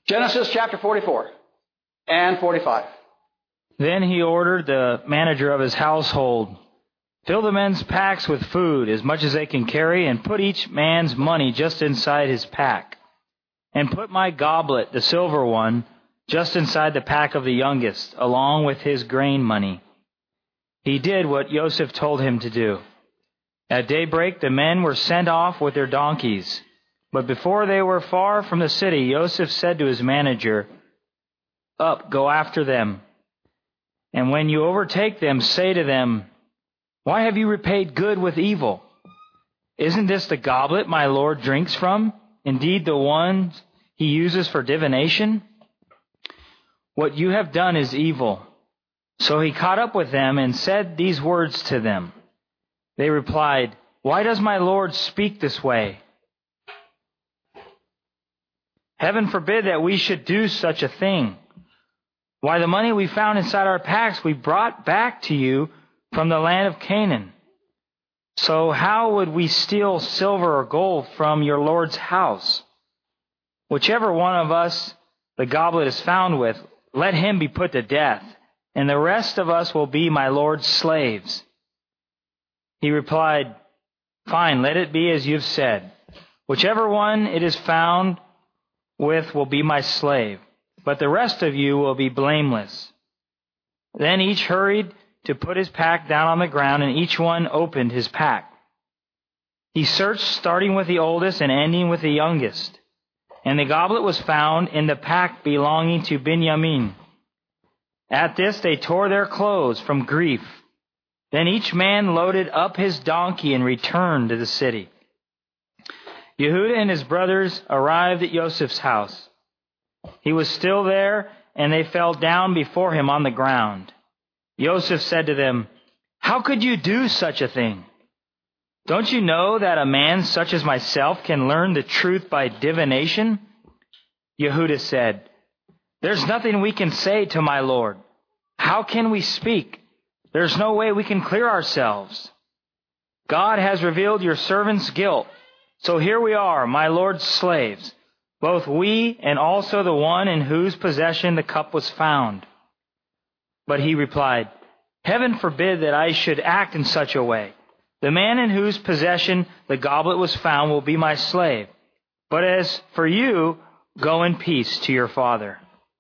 Genesis chapter 44 and 45. Then he ordered the manager of his household, "Fill the men's packs with food, as much as they can carry, and put each man's money just inside his pack. And put my goblet, the silver one, just inside the pack of the youngest, along with his grain money." He did what Joseph told him to do. At daybreak, the men were sent off with their donkeys. But before they were far from the city, Joseph said to his manager, "Up, go after them. And when you overtake them, say to them, 'Why have you repaid good with evil? Isn't this the goblet my Lord drinks from? Indeed, the one he uses for divination? What you have done is evil.' So he caught up with them and said these words to them. They replied, 'Why does my Lord speak this way? Heaven forbid that we should do such a thing. Why, the money we found inside our packs we brought back to you from the land of Canaan. So how would we steal silver or gold from your Lord's house? Whichever one of us the goblet is found with, let him be put to death, and the rest of us will be my Lord's slaves.' He replied, 'Fine, let it be as you've said. Whichever one it is found with will be my slave, but the rest of you will be blameless.' Then each hurried to put his pack down on the ground, and each one opened his pack. He searched, starting with the oldest and ending with the youngest. And the goblet was found in the pack belonging to Benjamin. At this they tore their clothes from grief. Then each man loaded up his donkey and returned to the city. Yehuda and his brothers arrived at Joseph's house. He was still there, and they fell down before him on the ground. Joseph said to them, "How could you do such a thing? Don't you know that a man such as myself can learn the truth by divination?" Yehuda said, "There's nothing we can say to my Lord. How can we speak? There's no way we can clear ourselves. God has revealed your servant's guilt. So here we are, my Lord's slaves, both we and also the one in whose possession the cup was found." But he replied, "Heaven forbid that I should act in such a way. The man in whose possession the goblet was found will be my slave. But as for you, go in peace to your father."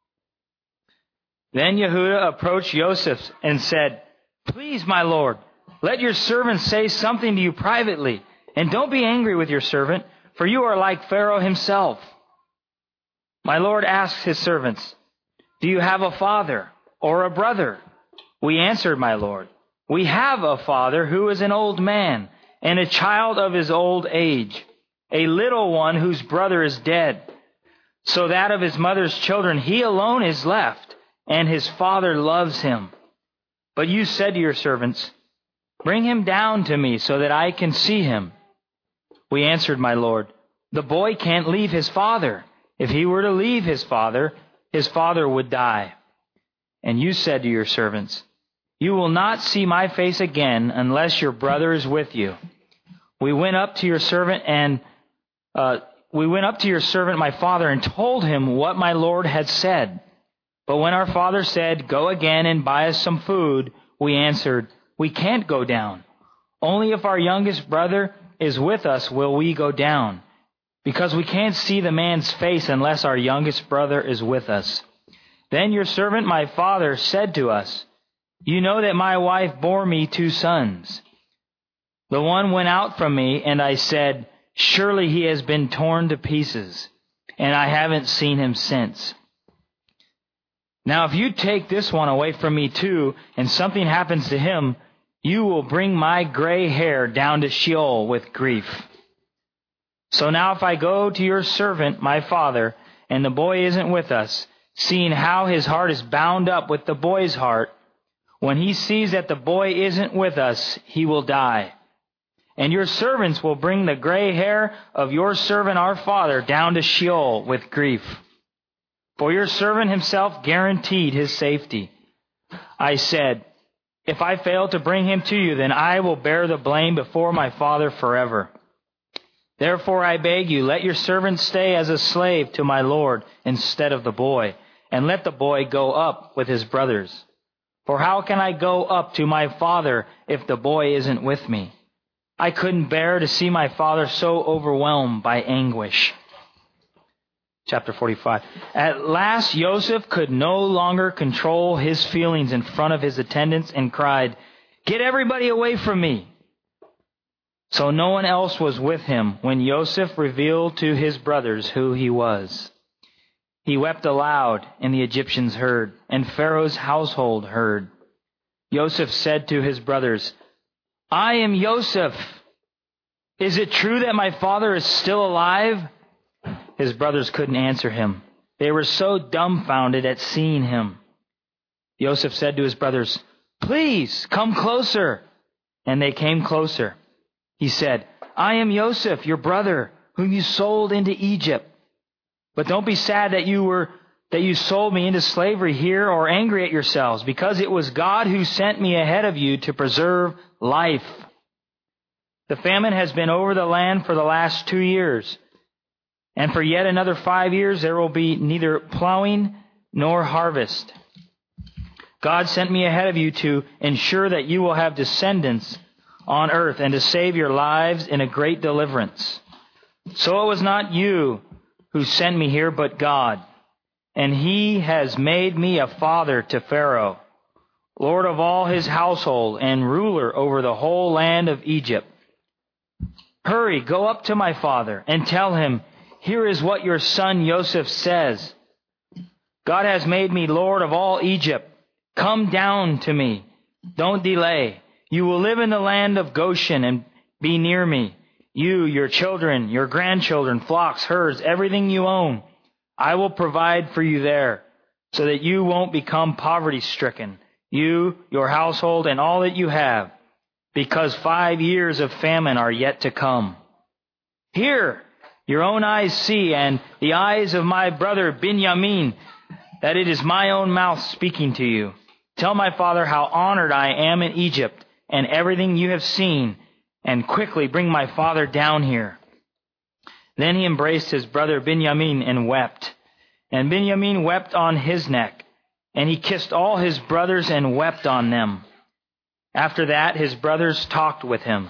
Then Yehuda approached Joseph and said, "Please, my Lord, let your servant say something to you privately. And don't be angry with your servant, for you are like Pharaoh himself." My Lord asked his servants, "Do you have a father or a brother?" We answered, "My Lord, we have a father who is an old man, and a child of his old age, a little one whose brother is dead, so that of his mother's children he alone is left, and his father loves him. But you said to your servants, 'Bring him down to me so that I can see him.' We answered, 'My Lord, the boy can't leave his father. If he were to leave his father would die.' And you said to your servants, 'You will not see my face again unless your brother is with you.' We went up to your servant my father and told him what my Lord had said. But when our father said, 'Go again and buy us some food,' we answered, 'We can't go down. Only if our youngest brother is with us will we go down, because we can't see the man's face unless our youngest brother is with us.' Then your servant my father said to us, 'You know that my wife bore me 2 sons. The one went out from me, and I said, "Surely he has been torn to pieces," and I haven't seen him since. Now if you take this one away from me too, and something happens to him, you will bring my gray hair down to Sheol with grief. So now if I go to your servant, my father, and the boy isn't with us, seeing how his heart is bound up with the boy's heart, when he sees that the boy isn't with us, he will die. And your servants will bring the gray hair of your servant our father down to Sheol with grief. For your servant himself guaranteed his safety. I said, 'If I fail to bring him to you, then I will bear the blame before my father forever.' Therefore I beg you, let your servant stay as a slave to my lord instead of the boy, and let the boy go up with his brothers. For how can I go up to my father if the boy isn't with me? I couldn't bear to see my father so overwhelmed by anguish. Chapter 45. At last Joseph could no longer control his feelings in front of his attendants and cried, "Get everybody away from me!" So no one else was with him when Joseph revealed to his brothers who he was. He wept aloud, and the Egyptians heard, and Pharaoh's household heard. Joseph said to his brothers, "I am Joseph. Is it true that my father is still alive?" His brothers couldn't answer him. They were so dumbfounded at seeing him. Joseph said to his brothers, "Please, come closer." And they came closer. He said, "I am Joseph, your brother, whom you sold into Egypt. But don't be sad that you sold me into slavery here, or angry at yourselves, because it was God who sent me ahead of you to preserve life. The famine has been over the land for the last 2 years, and for yet another 5 years there will be neither plowing nor harvest. God sent me ahead of you to ensure that you will have descendants on earth and to save your lives in a great deliverance. So it was not you who sent me here, but God. And He has made me a father to Pharaoh, Lord of all his household and ruler over the whole land of Egypt. Hurry, go up to my father and tell him, 'Here is what your son Joseph says. God has made me Lord of all Egypt. Come down to me. Don't delay. You will live in the land of Goshen and be near me. You, your children, your grandchildren, flocks, herds, everything you own. I will provide for you there, so that you won't become poverty-stricken, you, your household, and all that you have, because 5 years of famine are yet to come. Here, your own eyes see, and the eyes of my brother Benjamin, that it is my own mouth speaking to you. Tell my father how honored I am in Egypt, and everything you have seen, and quickly bring my father down here.' Then he embraced his brother Benjamin and wept. And Benjamin wept on his neck, and he kissed all his brothers and wept on them. After that, his brothers talked with him.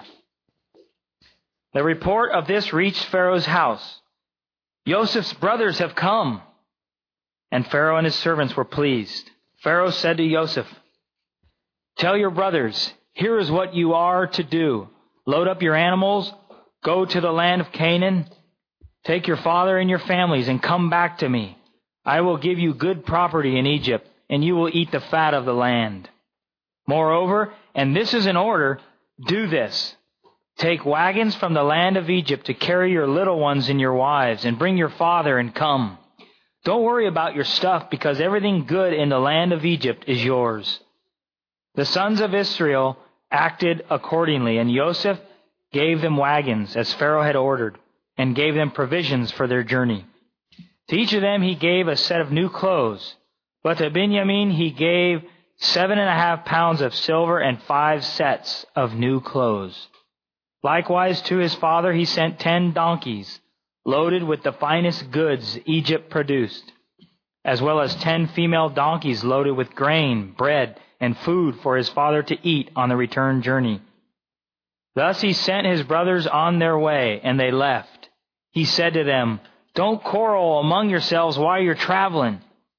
The report of this reached Pharaoh's house. 'Joseph's brothers have come.' And Pharaoh and his servants were pleased. Pharaoh said to Joseph, 'Tell your brothers, here is what you are to do. Load up your animals, go to the land of Canaan, take your father and your families, and come back to me. I will give you good property in Egypt, and you will eat the fat of the land. Moreover, and this is an order, do this. Take wagons from the land of Egypt to carry your little ones and your wives, and bring your father and come. Don't worry about your stuff, because everything good in the land of Egypt is yours.' The sons of Israel acted accordingly, and Joseph gave them wagons, as Pharaoh had ordered, and gave them provisions for their journey. To each of them he gave a set of new clothes, but to Benjamin he gave 7.5 pounds of silver and 5 sets of new clothes. Likewise to his father he sent 10 donkeys, loaded with the finest goods Egypt produced, as well as 10 female donkeys loaded with grain, bread, and food for his father to eat on the return journey. Thus he sent his brothers on their way, and they left. He said to them, 'Don't quarrel among yourselves while you're traveling.'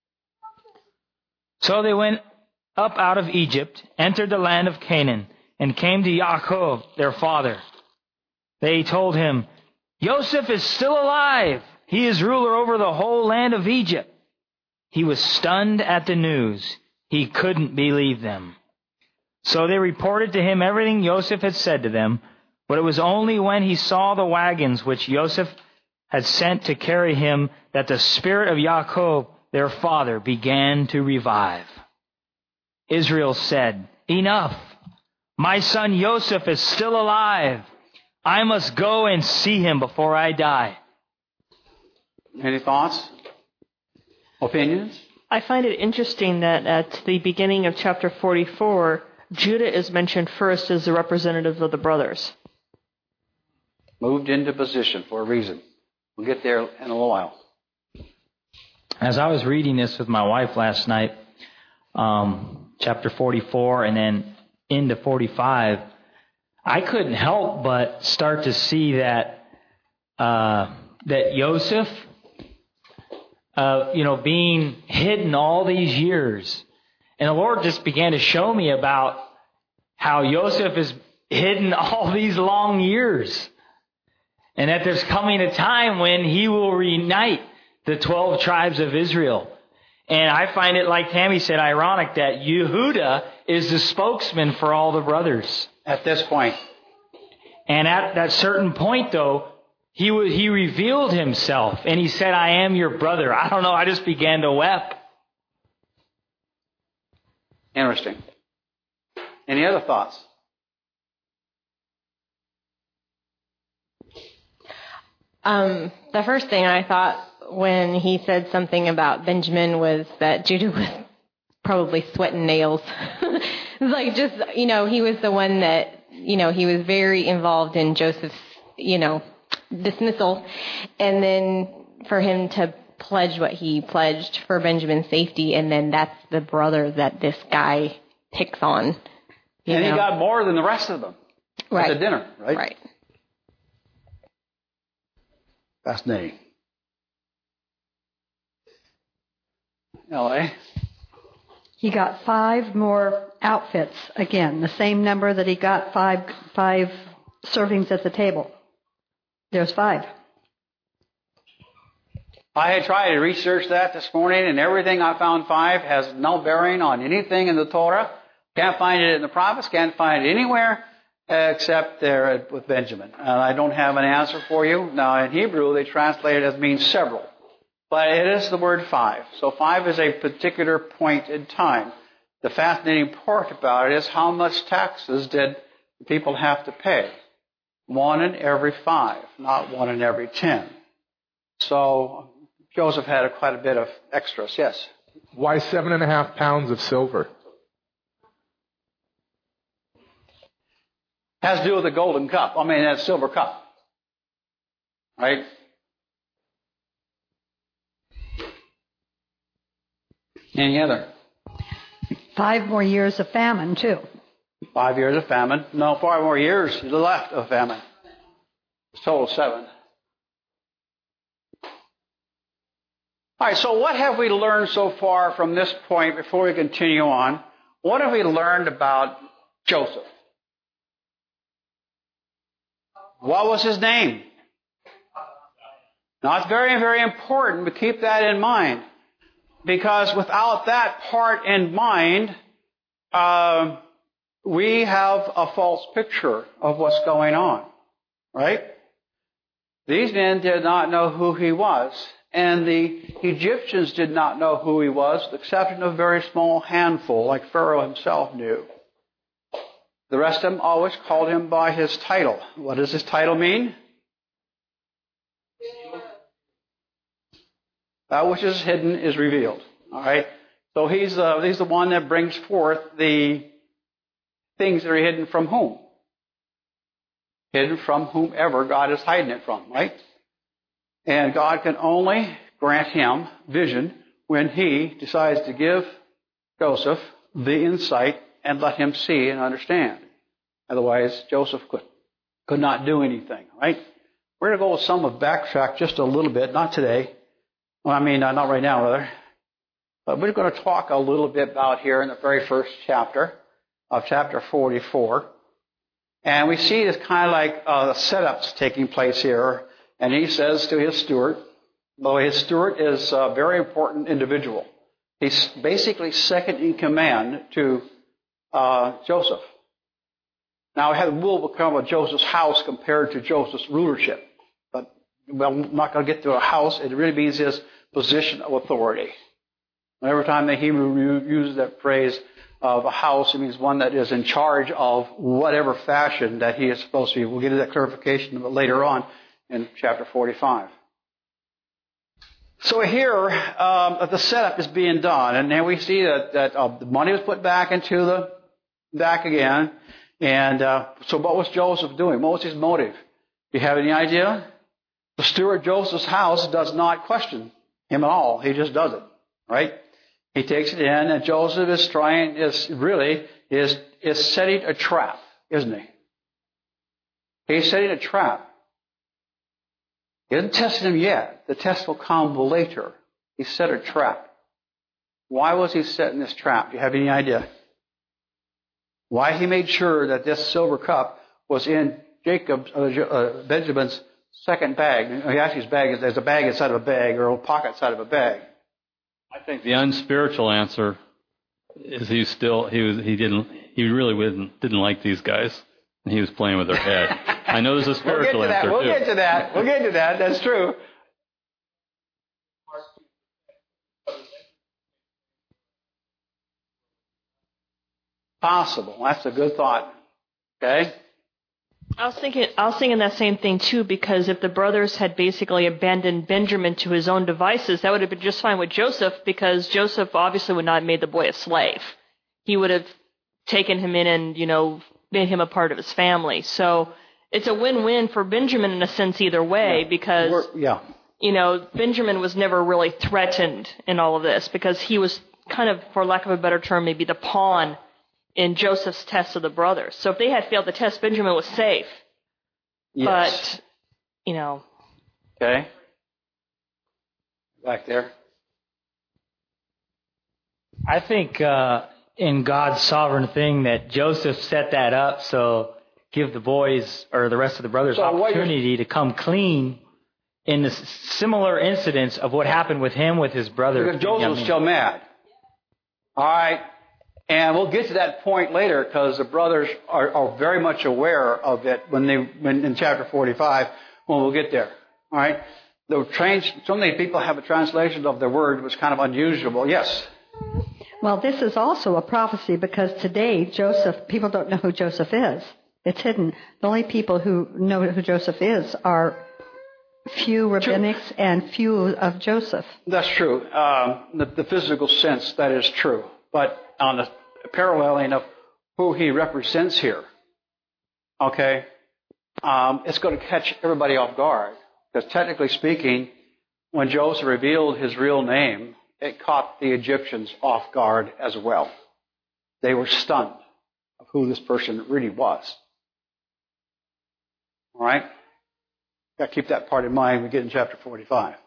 So they went up out of Egypt, entered the land of Canaan, and came to Yaakov, their father. They told him, 'Joseph is still alive. He is ruler over the whole land of Egypt.' He was stunned at the news. He couldn't believe them. So they reported to him everything Joseph had said to them, but it was only when he saw the wagons which Joseph had sent to carry him that the spirit of Yaakov, their father, began to revive. Israel said, 'Enough! My son Joseph is still alive. I must go and see him before I die.'" Any thoughts? Opinions? I find it interesting that at the beginning of chapter 44, Judah is mentioned first as the representative of the brothers. moved into position for a reason. We'll get there in a little while. As I was reading this with my wife last night, chapter 44 and then into 45, I couldn't help but start to see that Joseph, being hidden all these years, and the Lord just began to show me about how Joseph is hidden all these long years, and that there's coming a time when he will reunite the 12 tribes of Israel. And I find it, like Tammy said, ironic that Yehuda is the spokesman for all the brothers. At this point. And at that certain point, though, he revealed himself and he said, I am your brother. I don't know, I just began to weep. Interesting. Any other thoughts? The first thing I thought when he said something about Benjamin was that Judah was probably sweating nails. It's like just, he was the one that, he was very involved in Joseph's, dismissal. And then for him to pledge what he pledged for Benjamin's safety, and then that's the brother that this guy picks on. And he got more than the rest of them at the dinner, right? Right. Fascinating. L.A.? He got 5 more outfits, again, the same number that he got 5 servings at the table. There's 5. I had tried to research that this morning, and everything I found 5 has no bearing on anything in the Torah. Can't find it in the prophets, can't find it anywhere except there with Benjamin. And I don't have an answer for you. Now, in Hebrew, they translate it as means several. But it is the word 5. So 5 is a particular point in time. The fascinating part about it is how much taxes did people have to pay? 1 in every 5, not 1 in every 10. So Joseph had quite a bit of extras, yes. Why 7.5 pounds of silver? Has to do with the golden cup. That silver cup. Right? Any other? 5 more years of famine, too. 5 years of famine. No, 5 more years left of famine. It's total 7. All right, so what have we learned so far from this point before we continue on? What have we learned about Joseph? What was his name? Now, it's very, very important to keep that in mind. Because without that part in mind, we have a false picture of what's going on. Right? These men did not know who he was. And the Egyptians did not know who he was, with the exception of a very small handful, like Pharaoh himself knew. The rest of them always called him by his title. What does his title mean? That which is hidden is revealed. All right. So he's the one that brings forth the things that are hidden from whom? Hidden from whomever God is hiding it from, right? And God can only grant him vision when he decides to give Joseph the insight and let him see and understand. Otherwise, Joseph could not do anything, right? We're going to go backtrack just a little bit, not today. Well, not right now, rather. But we're going to talk a little bit about here in the very first chapter of chapter 44. And we see this kind of like the setups taking place here. And he says to his steward, though his steward is a very important individual. He's basically second in command to Joseph. Now, it will become a Joseph's house compared to Joseph's rulership. But I'm not going to get to a house. It really means his position of authority. Every time the Hebrew uses that phrase of a house, it means one that is in charge of whatever fashion that he is supposed to be. We'll get to that clarification later on in chapter 45. So here, the setup is being done, and then we see that the money was put back into the back again. And so what was Joseph doing? What was his motive? Do you have any idea? The steward of Joseph's house does not question him at all. He just does it, right? He takes it in, and Joseph is setting a trap, isn't he? He's setting a trap. He hasn't tested him yet. The test will come later. He set a trap. Why was he setting this trap? Do you have any idea? Why he made sure that this silver cup was in Benjamin's second bag. Actually, his bag there's a bag inside of a bag, or a pocket inside of a bag. I think the unspiritual answer is he really didn't like these guys, and he was playing with their head. I know there's a spiritual answer We'll get to that. That's true. Possible. That's a good thought. Okay. I was thinking that same thing too, because if the brothers had basically abandoned Benjamin to his own devices, that would have been just fine with Joseph, because Joseph obviously would not have made the boy a slave. He would have taken him in and, made him a part of his family. So it's a win-win for Benjamin in a sense either way, because, Benjamin was never really threatened in all of this, because he was kind of, for lack of a better term, maybe the pawn in Joseph's test of the brothers. So if they had failed the test, Benjamin was safe. Yes. But, Okay. Back there. I think in God's sovereign thing that Joseph set that up, so give the boys or the rest of the brothers opportunity to come clean in the similar incidents of what happened with him with his brother. Because Joseph was still mad. All right. And we'll get to that point later, because the brothers are very much aware of it when in chapter 45, when we'll get there. All right? So many people have a translation of the word was kind of unusual. Yes? Well, this is also a prophecy, because today people don't know who Joseph is. It's hidden. The only people who know who Joseph is are few rabbinics and few of Joseph. That's true. The physical sense, that is true. But on the paralleling of who he represents here, okay, it's going to catch everybody off guard. Because technically speaking, when Joseph revealed his real name, it caught the Egyptians off guard as well. They were stunned of who this person really was. All right? Got to keep that part in mind when we get in chapter 45.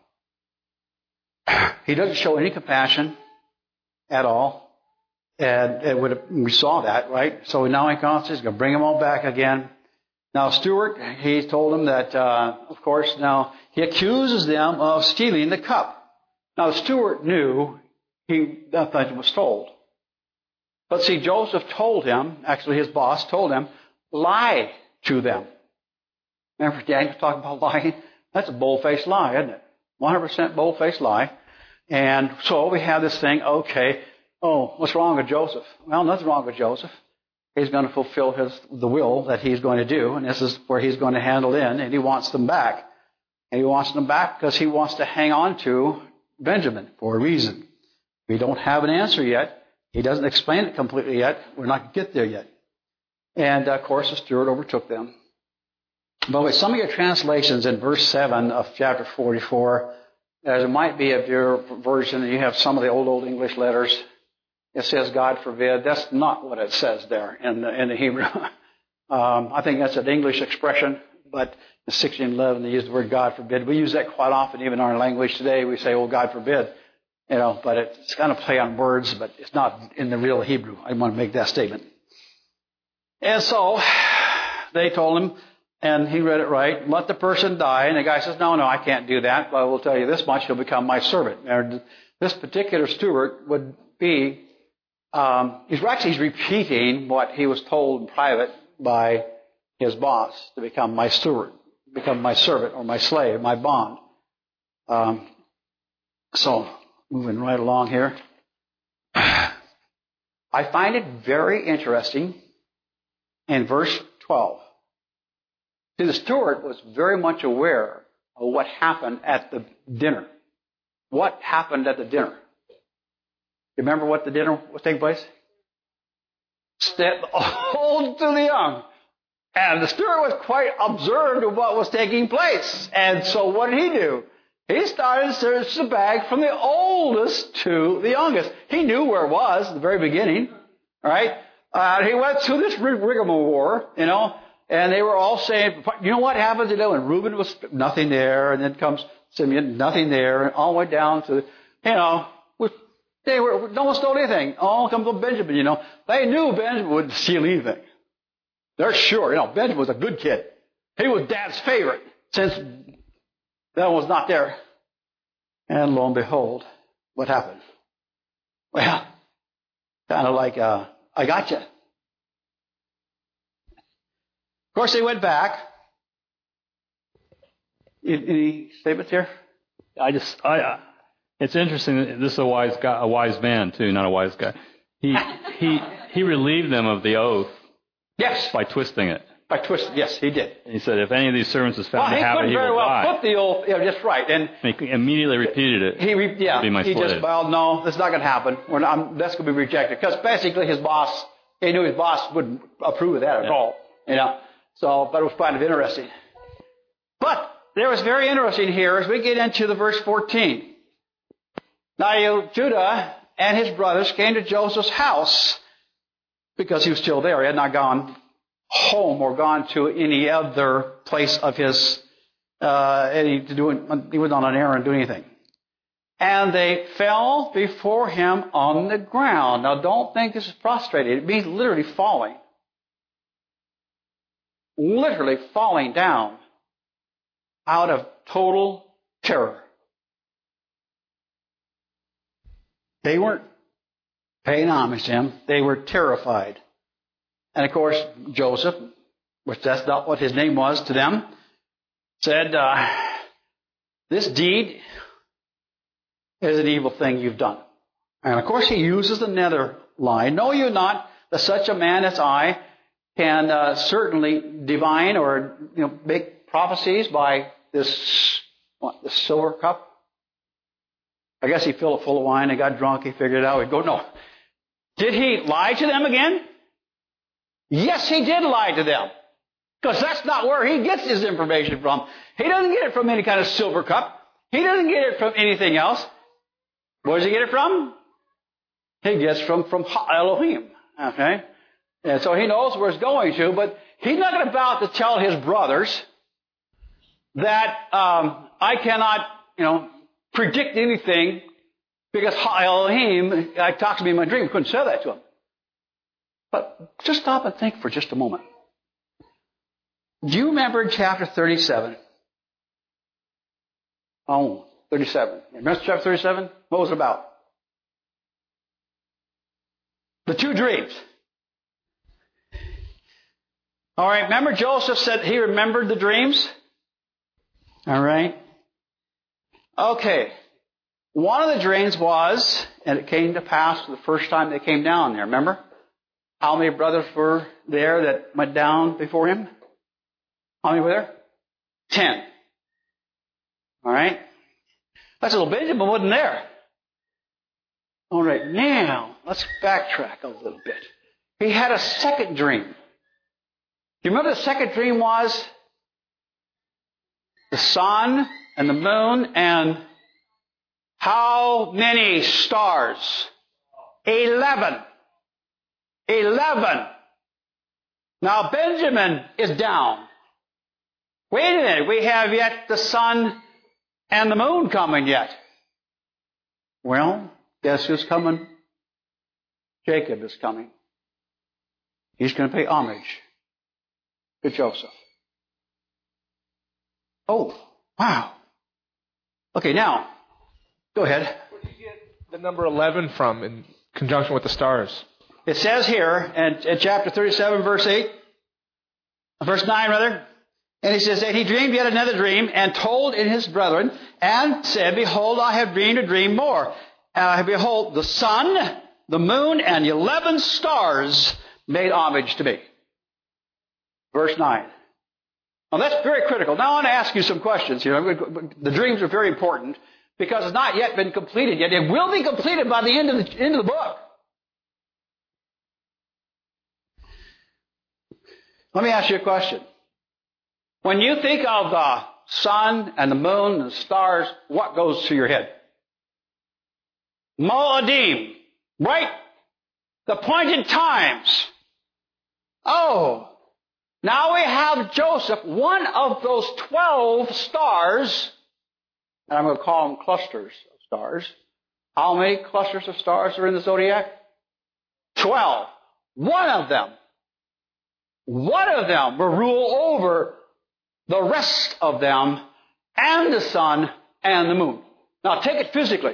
He doesn't show any compassion at all. And we saw that, right? So now he's going to bring them all back again. Now, Stewart, he told them that, of course, now he accuses them of stealing the cup. Now, the steward knew that was told. But see, Joseph told him, actually his boss told him, lie to them. Remember Daniel talking about lying? That's a bold-faced lie, isn't it? 100% bold-faced lie. And so we have this thing, okay, what's wrong with Joseph? Well, nothing wrong with Joseph. He's going to fulfill the will that he's going to do, and this is where he's going to handle in, and he wants them back. And he wants them back because he wants to hang on to Benjamin for a reason. We don't have an answer yet. He doesn't explain it completely yet. We're not going to get there yet. And, of course, the steward overtook them. But with some of your translations in verse 7 of chapter 44, as it might be of your version, you have some of the old English letters. It says, God forbid. That's not what it says there in the Hebrew. I think that's an English expression, but in 1611 they use the word God forbid. We use that quite often, even in our language today. We say, God forbid. But it's kind of play on words, but it's not in the real Hebrew. I want to make that statement. And so they told him, and he read it right, let the person die. And the guy says, no, I can't do that. But I will tell you this much, he'll become my servant. And this particular steward would be, he's repeating what he was told in private by his boss to become my steward, become my servant or my slave, my bond. So, moving right along here. I find it very interesting in verse 12. See, the steward was very much aware of what happened at the dinner. What happened at the dinner? Remember what the dinner was taking place? Step old to the young. And the steward was quite observed of what was taking place. And so what did he do? He started to search the bag from the oldest to the youngest. He knew where it was at the very beginning. All right? He went through this rigmarole, and they were all saying, you know what happens? And Reuben was nothing there, and then comes Simeon, nothing there, and all the way down to, they were no one stole anything. All comes to Benjamin, They knew Benjamin wouldn't steal anything. They're sure. Benjamin was a good kid. He was Dad's favorite since that was not there. And lo and behold, what happened? Well, kind of like, I got you. Of course, they went back. Any statements here? It's interesting. This is a wise guy, a wise man too, not a wise guy. He relieved them of the oath. Yes. By twisting it. By twisting, yes, he did. And he said, if any of these servants is found to have it, he will die. Put the oath, just right. And he immediately repeated it. He just, no, that's not going to happen. That's going to be rejected. Because basically he knew his boss wouldn't approve of that at all. So, but it was kind of interesting. But there was very interesting here as we get into the verse 14. Now Judah and his brothers came to Joseph's house because he was still there. He had not gone home or gone to any other place of his, he was on an errand doing anything. And they fell before him on the ground. Now don't think this is prostrated. It means literally falling. Literally falling down out of total terror. They weren't paying homage to him. They were terrified. And of course, Joseph, which that's not what his name was to them, said, this deed is an evil thing you've done. And of course, he uses another line. Know you not that such a man as I can certainly divine or make prophecies by this silver cup? I guess he filled it full of wine. He got drunk. He figured it out. He'd go, no. Did he lie to them again? Yes, he did lie to them. Because that's not where he gets his information from. He doesn't get it from any kind of silver cup. He doesn't get it from anything else. Where does he get it from? He gets from Elohim. Okay? And so he knows where it's going to, but he's not about to tell his brothers that I cannot, predict anything because Elohim talks to me in my dream. Couldn't say that to him. But just stop and think for just a moment. Do you remember in chapter 37? Oh, 37. Remember chapter 37? What was it about? The two dreams. All right, remember Joseph said he remembered the dreams? All right. Okay. One of the dreams was, and it came to pass the first time they came down there, remember? How many brothers were there that went down before him? How many were there? 10. All right. That's a little Benjamin wasn't there. All right, now let's backtrack a little bit. He had a second dream. Do you remember the second dream was? The sun and the moon and how many stars? 11. 11. Now Benjamin is down. Wait a minute, we have yet the sun and the moon coming yet. Well, guess who's coming? Jacob is coming. He's going to pay homage to Joseph. Oh, wow. Okay, now, go ahead. Where did you get the number 11 from in conjunction with the stars? It says here in chapter 37, verse 8, verse 9 rather, and he says that he dreamed yet another dream and told in his brethren and said, behold, I have dreamed a dream more. Behold, the sun, the moon, and 11 stars made homage to me. Verse 9. Now that's very critical. Now I want to ask you some questions here. The dreams are very important because it's not yet been completed yet. It will be completed by the end of the book. Let me ask you a question. When you think of the sun and the moon and the stars, what goes through your head? Moedim, right? The appointed times. Oh, now we have Joseph, one of those 12 stars, and I'm going to call them clusters of stars. How many clusters of stars are in the zodiac? 12. One of them will rule over the rest of them and the sun and the moon. Now take it physically.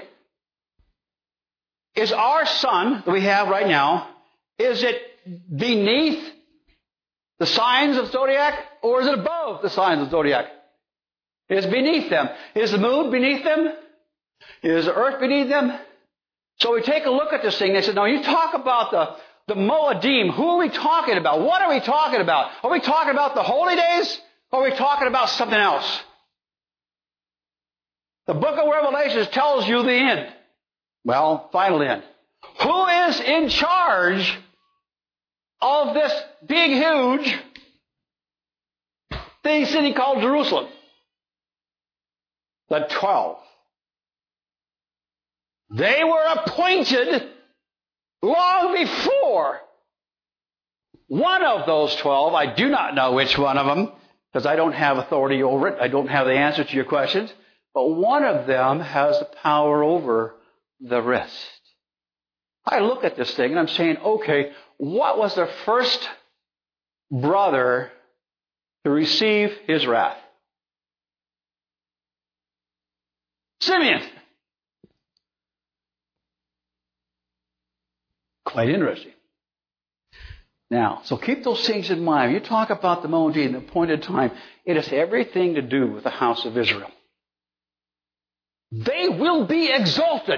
Is our sun that we have right now, is it beneath the signs of zodiac, or is it above the signs of zodiac? It's beneath them. Is the moon beneath them? Is the earth beneath them? So we take a look at this thing. They said, no, you talk about the Moedim. Who are we talking about? What are we talking about? Are we talking about the holy days? Or are we talking about something else? The book of Revelation tells you the end. Well, final end. Who is in charge of this big, huge city called Jerusalem? The 12. They were appointed long before. One of those 12, I do not know which one of them, because I don't have authority over it. I don't have the answer to your questions. But one of them has the power over the rest. I look at this thing and I'm saying, okay, what was the first brother to receive his wrath? Simeon. Quite interesting. Now, so keep those things in mind. When you talk about the Moedim, the appointed time, it has everything to do with the house of Israel. They will be exalted.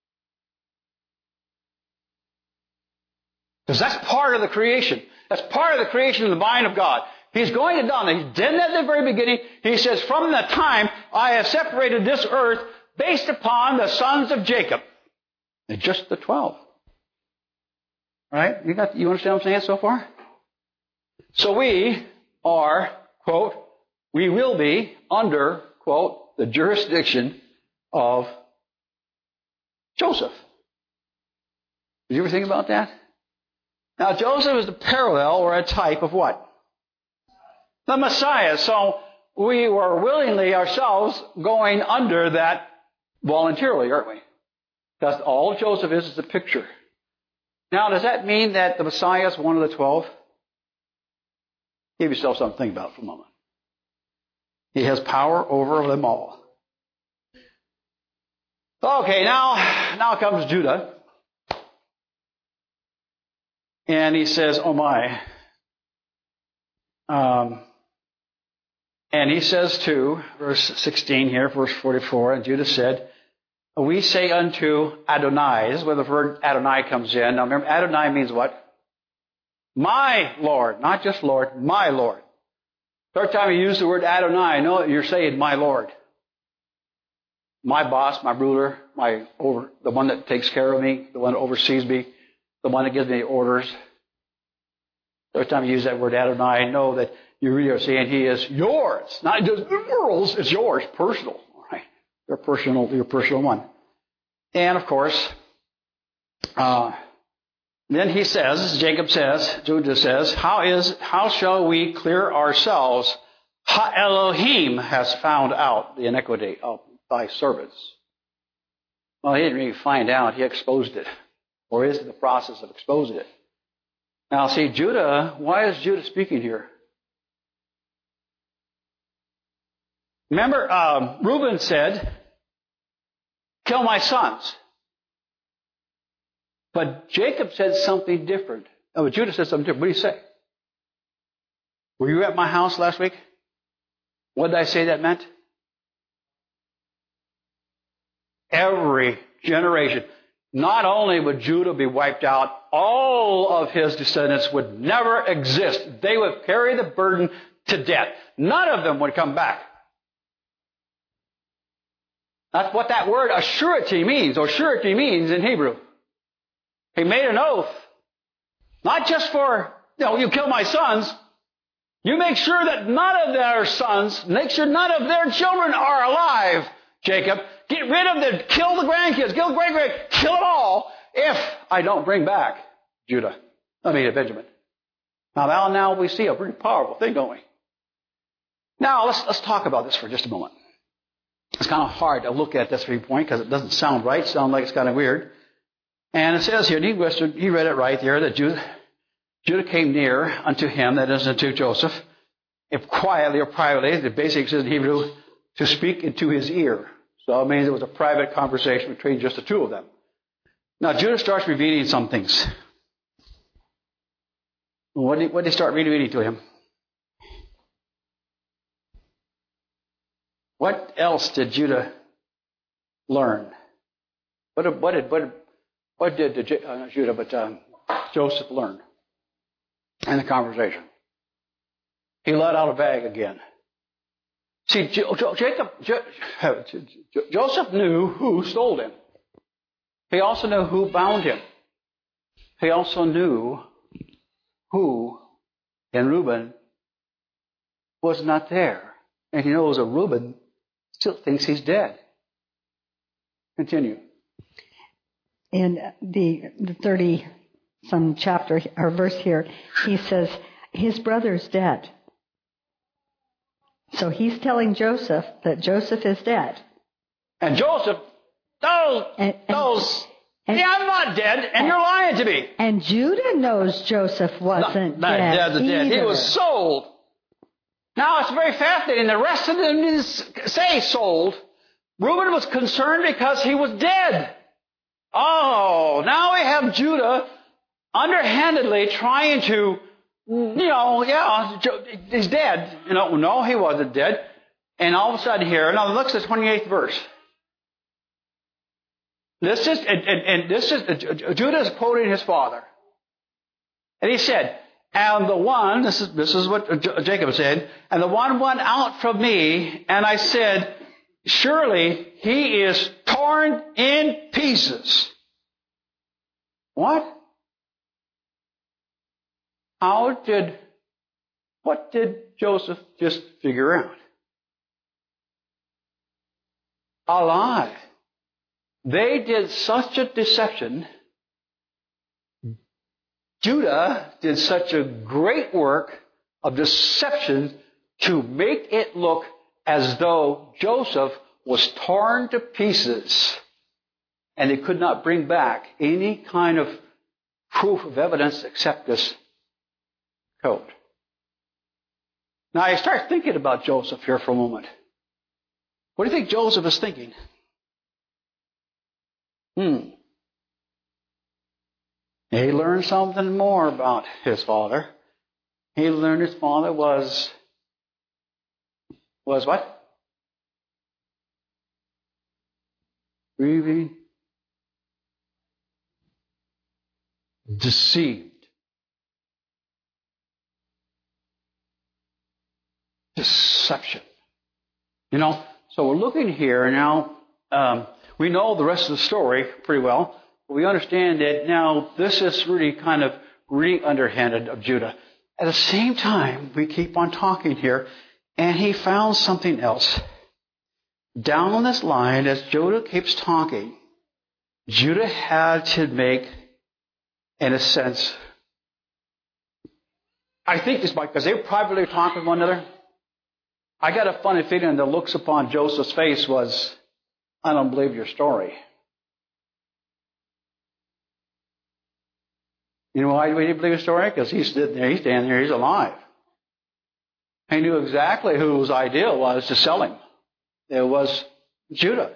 Because that's part of the creation. That's part of the creation of the mind of God. He's going to do. He did that at the very beginning. He says, from the time I have separated this earth based upon the sons of Jacob. And just the 12. Right? You understand what I'm saying so far? So we are, quote, we will be under, quote, the jurisdiction of Joseph. Did you ever think about that? Now, Joseph is a parallel or a type of what? The Messiah. So we were willingly ourselves going under that voluntarily, aren't we? Because all Joseph is a picture. Now, does that mean that the Messiah is one of the 12? Give yourself something to think about for a moment. He has power over them all. Okay, now comes Judah. And he says, oh my. And he says to, verse 16 here, verse 44, and Judah said, we say unto Adonai. This is where the word Adonai comes in. Now remember, Adonai means what? My Lord. Not just Lord, my Lord. Third time you use the word Adonai, know that you're saying my Lord. My boss, my ruler, the one that takes care of me, the one that oversees me, the one that gives me orders. Third time you use that word Adonai, know that you really are saying He is yours. Not just the world's, it's yours, personal. Right? Your personal one. And of course, then he says, Judah says, how shall we clear ourselves? Ha Elohim has found out the iniquity of thy servants. Well, he didn't really find out. He exposed it. Or is in the process of exposing it. Now, see, Judah, why is Judah speaking here? Remember, Reuben said, kill my sons. But Jacob said something different. Oh, Judah said something different. What do you say? Were you at my house last week? What did I say that meant? Every generation. Not only would Judah be wiped out, all of his descendants would never exist. They would carry the burden to death. None of them would come back. That's what that word assurity means, or surety means in Hebrew. He made an oath. Not just for, you kill my sons. You make sure that none of their sons, make sure none of their children are alive, Jacob. Get rid of them. Kill the grandkids. Kill the great-great. Kill them all if I don't bring back Benjamin. Now we see a pretty powerful thing, don't we? Now, let's talk about this for just a moment. It's kind of hard to look at this viewpoint because it doesn't sound right. It sounds like it's kind of weird. And it says here, he read it right there, that Judah came near unto him, that is, unto Joseph, if quietly or privately, the basic says in Hebrew, to speak into his ear. So it means it was a private conversation between just the two of them. Now, Judah starts revealing some things. What did he start revealing to him? What else did Judah learn? What did Joseph learn in the conversation? He let out a bag again. See, Joseph knew who stole him. He also knew who bound him. He also knew who in Reuben was not there. And he knows that Reuben still thinks he's dead. Continue. In the 30-some chapter or verse here, he says, his brother's dead. So he's telling Joseph that Joseph is dead. And Joseph, I'm not dead, and you're lying to me. And Judah knows Joseph wasn't dead. He was sold. Now, it's very fascinating. The rest of them say sold. Reuben was concerned because he was dead. Oh, now we have Judah underhandedly trying to, he's dead. No, he wasn't dead. And all of a sudden here, now look at the 28th verse. This is Judah is quoting his father. And he said, and the one, this is what Jacob said, and the one went out from me, and I said, surely he is torn in pieces. What? What did Joseph just figure out? A lie. They did such a deception. Judah did such a great work of deception to make it look as though Joseph was torn to pieces and they could not bring back any kind of proof of evidence except this coat. Now I start thinking about Joseph here for a moment. What do you think Joseph is thinking? He learned something more about his father. He learned his father was what? Grieving. Deceived. Deception. So we're looking here now. We know the rest of the story pretty well. We understand that now this is really kind of really underhanded of Judah. At the same time, we keep on talking here, and he found something else. Down on this line, as Judah keeps talking, Judah had to make, in a sense, I think this might, because they were privately talking with one another. I got a funny feeling the looks upon Joseph's face was, I don't believe your story. You know why we didn't believe his story? Because he's standing there, he's alive. He knew exactly whose idea was to sell him. It was Judah.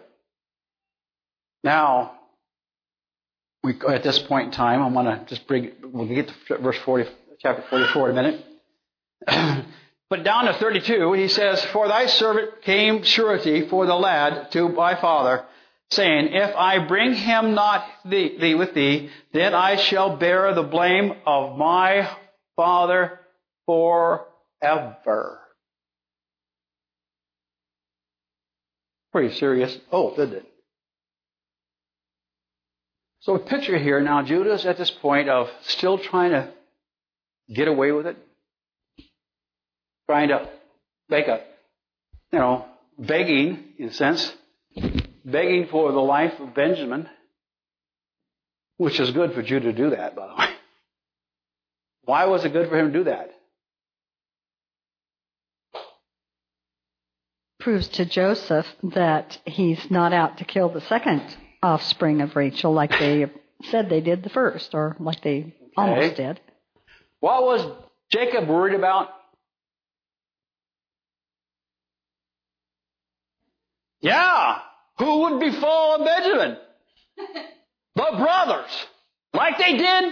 Now, at this point in time, I want to just we'll get to verse 40, chapter 44 in a minute. But down to 32, he says, for thy servant came surety for the lad to my father, saying, if I bring him not with thee, then I shall bear the blame of my father forever. Pretty serious. Oh, did it? So picture here now, Judah's at this point of still trying to get away with it. trying to make a, begging, in a sense, begging for the life of Benjamin, which is good for Judah to do that, by the way. Why was it good for him to do that? Proves to Joseph that he's not out to kill the second offspring of Rachel like they said they did the first, or like they almost did. What was Jacob worried about? Yeah, who would befall Benjamin? The brothers, like they did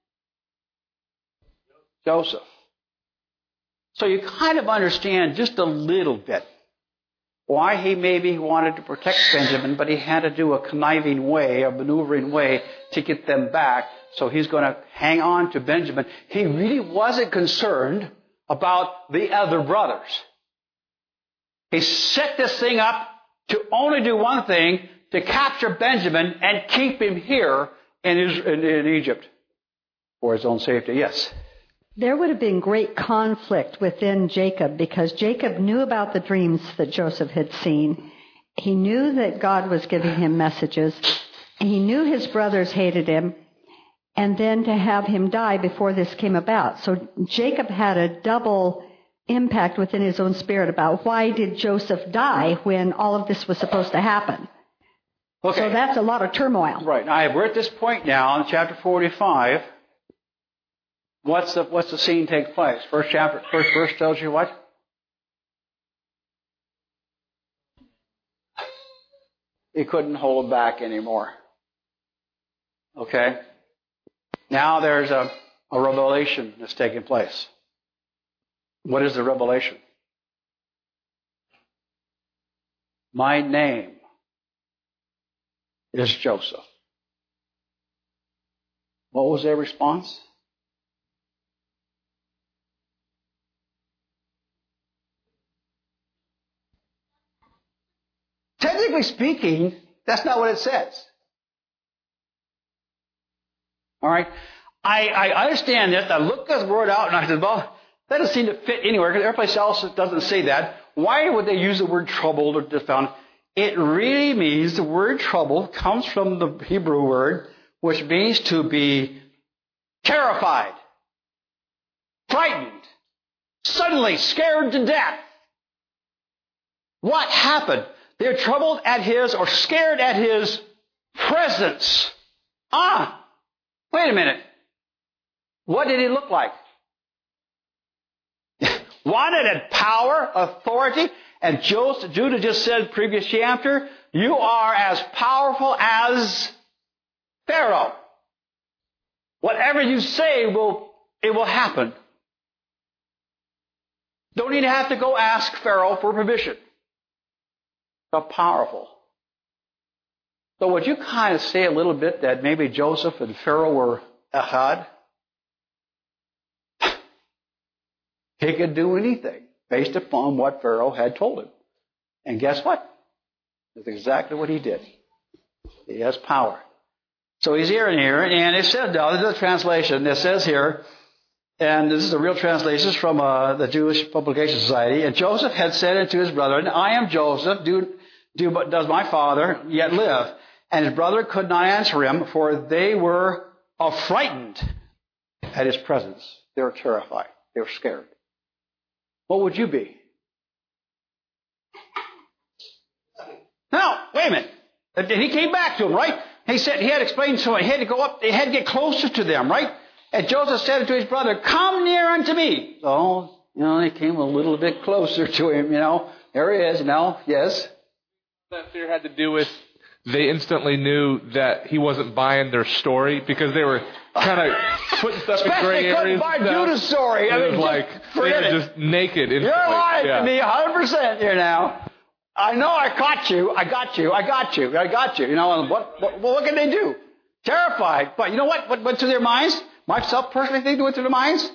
Joseph. So you kind of understand just a little bit why he maybe wanted to protect Benjamin, but he had to do a conniving way, a maneuvering way to get them back. So he's going to hang on to Benjamin. He really wasn't concerned about the other brothers. He set this thing up to only do one thing, to capture Benjamin and keep him here in Egypt for his own safety. Yes? There would have been great conflict within Jacob because Jacob knew about the dreams that Joseph had seen. He knew that God was giving him messages. He knew his brothers hated him. And then to have him die before this came about. So Jacob had a double impact within his own spirit about why did Joseph die when all of this was supposed to happen. Okay. So that's a lot of turmoil. Right. Now, we're at this point now in chapter 45. What's the scene take place? First verse tells you what? He couldn't hold him back anymore. Okay? Now there's a revelation that's taking place. What is the revelation? My name is Joseph. What was their response? Technically speaking, that's not what it says. All right? I understand this. I looked this word out and I said, well, that doesn't seem to fit anywhere because every place else doesn't say that. Why would they use the word troubled or confounded? It really means the word trouble comes from the Hebrew word, which means to be terrified, frightened, suddenly scared to death. What happened? They're troubled at his or scared at his presence. Wait a minute. What did he look like? Wanted at power, authority, and Judah just said previous chapter, you are as powerful as Pharaoh. Whatever you say it will happen. Don't even have to go ask Pharaoh for permission. So powerful. So would you kind of say a little bit that maybe Joseph and Pharaoh were echad? He could do anything based upon what Pharaoh had told him. And guess what? That's exactly what he did. He has power. So he's here, and it said, now, this is a translation. It says here, and this is a real translation from the Jewish Publication Society. And Joseph had said unto his brethren, I am Joseph, does my father yet live? And his brother could not answer him, for they were affrighted at his presence. They were terrified. They were scared. What would you be? Now, wait a minute. And he came back to him, right? He said he had explained to him. He had to go up. He had to get closer to them, right? And Joseph said to his brother, come near unto me. So, they came a little bit closer to him, There he is, yes. That fear had to do with they instantly knew that he wasn't buying their story because they were kind of putting stuff in gray areas. Couldn't buy Judah's story. It was like they were just naked. Instantly. You're lying to me 100% here now. I know I got you. What can they do? Terrified. But you know what went through their minds? Myself personally think went through their minds?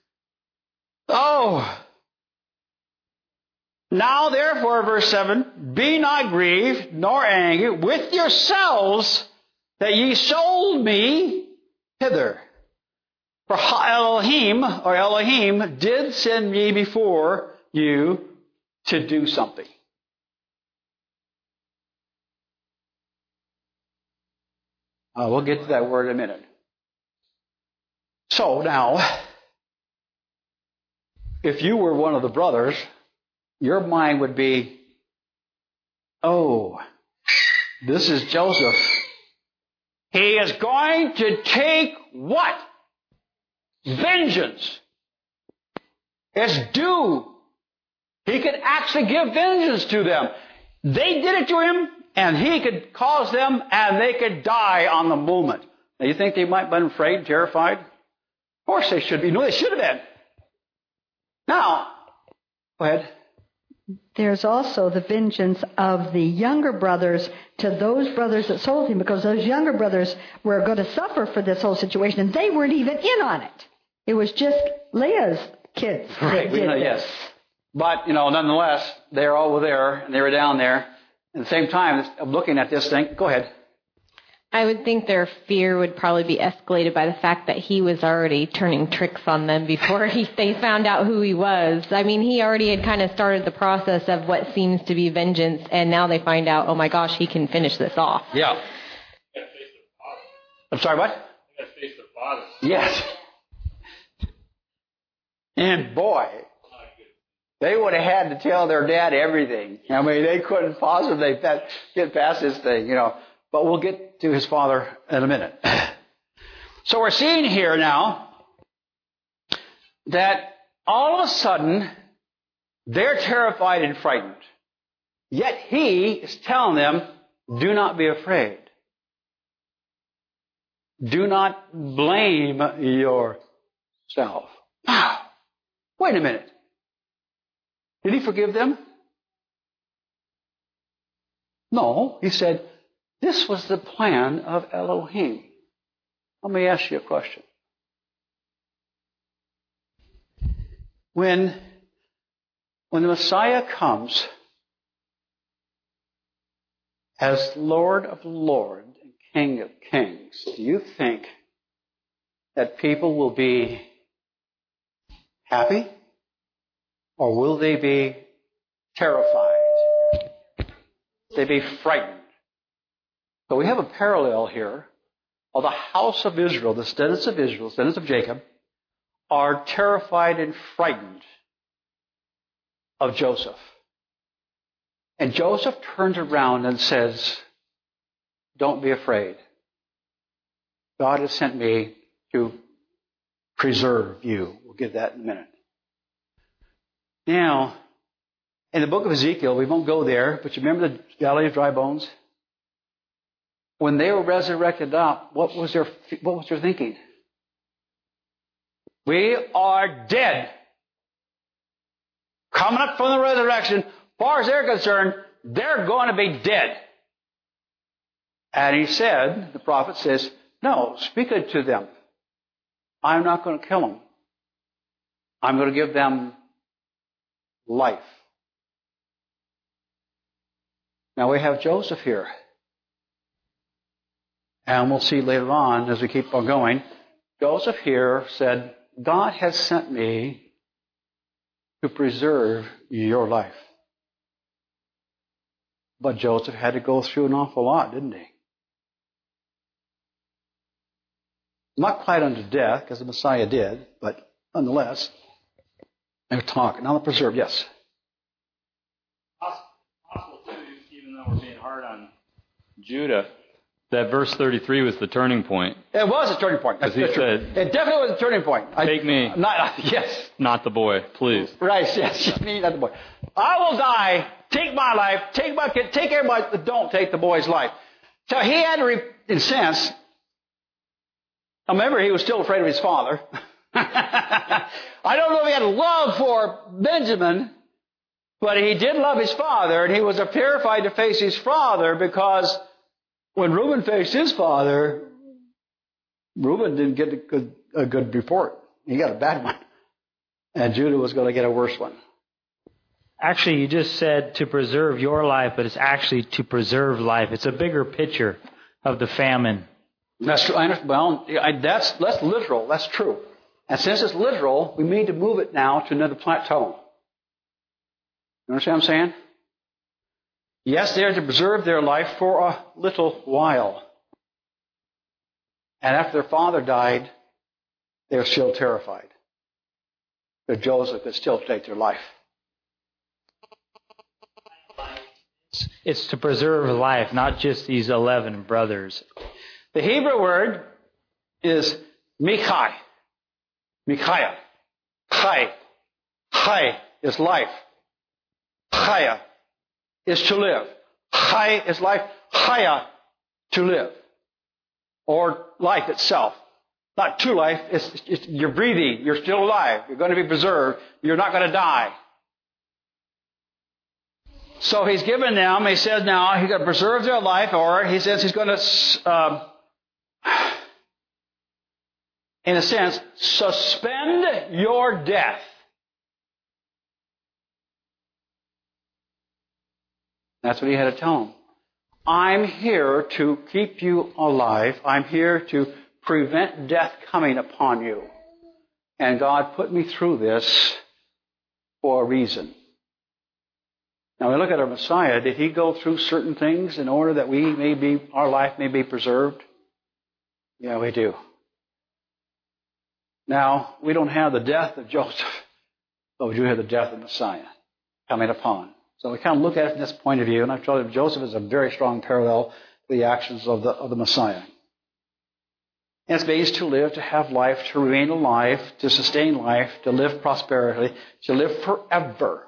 Now therefore, verse 7, be not grieved nor angry with yourselves that ye sold me hither. For Elohim did send me before you to do something. We'll get to that word in a minute. So now, if you were one of the brothers, your mind would be, oh, this is Joseph. He is going to take what? Vengeance. It's due. He could actually give vengeance to them. They did it to him, and he could cause them, and they could die on the moment. Now, you think they might have been afraid and terrified? Of course they should be. No, they should have been. Now, go ahead. There's also the vengeance of the younger brothers to those brothers that sold him, because those younger brothers were going to suffer for this whole situation, and they weren't even in on it. It was just Leah's kids that did this. Yes. But, nonetheless, they're over there, and they were down there. At the same time, I'm looking at this thing. Go ahead. I would think their fear would probably be escalated by the fact that he was already turning tricks on them before they found out who he was. I mean, he already had kind of started the process of what seems to be vengeance, and now they find out, oh my gosh, he can finish this off. Yeah. I'm sorry, what? They got to face their father. Yes. And boy, they would have had to tell their dad everything. I mean, they couldn't possibly get past this thing, But we'll get to his father in a minute. So we're seeing here now that all of a sudden they're terrified and frightened. Yet he is telling them, do not be afraid. Do not blame yourself. Wow. Wait a minute. Did he forgive them? No. He said, this was the plan of Elohim. Let me ask you a question. When the Messiah comes as Lord of Lords and King of Kings, do you think that people will be happy? Or will they be terrified? Will they be frightened? So we have a parallel here of the house of Israel, the descendants of Israel, descendants of Jacob, are terrified and frightened of Joseph. And Joseph turns around and says, don't be afraid. God has sent me to preserve you. We'll get that in a minute. Now, in the book of Ezekiel, we won't go there, but you remember the Valley of Dry Bones? When they were resurrected up, what was their thinking? We are dead. Coming up from the resurrection, as far as they're concerned, they're going to be dead. And he said, the prophet says, no, speak it to them. I'm not going to kill them. I'm going to give them life. Now we have Joseph here. And we'll see later on as we keep on going. Joseph here said, God has sent me to preserve your life. But Joseph had to go through an awful lot, didn't he? Not quite unto death, because the Messiah did, but nonetheless, they were talking. Now the preserve, yes. Possible too, even though we're being hard on Judah, that verse 33 was the turning point. It was a turning point. That's he true. said, it definitely was a turning point. Take me. Yes. Not the boy, please. Right, yes. Me, not the boy. I will die. Take my life. Take my kid. Take everybody, but don't take the boy's life. So he had to, in a sense, remember, he was still afraid of his father. I don't know if he had love for Benjamin, but he did love his father, and he was terrified to face his father because when Reuben faced his father, Reuben didn't get a good report. He got a bad one. And Judah was going to get a worse one. Actually, you just said to preserve your life, but it's actually to preserve life. It's a bigger picture of the famine. That's true. Well, that's literal. That's true. And since it's literal, we need to move it now to another plateau. You understand what I'm saying? Yes, they are to preserve their life for a little while. And after their father died, they were still terrified that Joseph could still take their life. It's to preserve life, not just these 11 brothers. The Hebrew word is Michai. Michaiah. Chai. Chai is life. Chaya is to live. Chai is life. Chaya, to live. Or life itself. Not to life. It's you're breathing. You're still alive. You're going to be preserved. You're not going to die. So he's given them, he says now, he's going to preserve their life, or he says he's going to, in a sense, suspend your death. That's what he had to tell them. I'm here to keep you alive. I'm here to prevent death coming upon you. And God put me through this for a reason. Now we look at our Messiah. Did he go through certain things in order that our life may be preserved? Yeah, we do. Now, we don't have the death of Joseph, but we do have the death of Messiah coming upon. So we kind of look at it from this point of view, and I've told you Joseph is a very strong parallel to the actions of the Messiah. And it's based to live, to have life, to remain alive, to sustain life, to live prosperity, to live forever.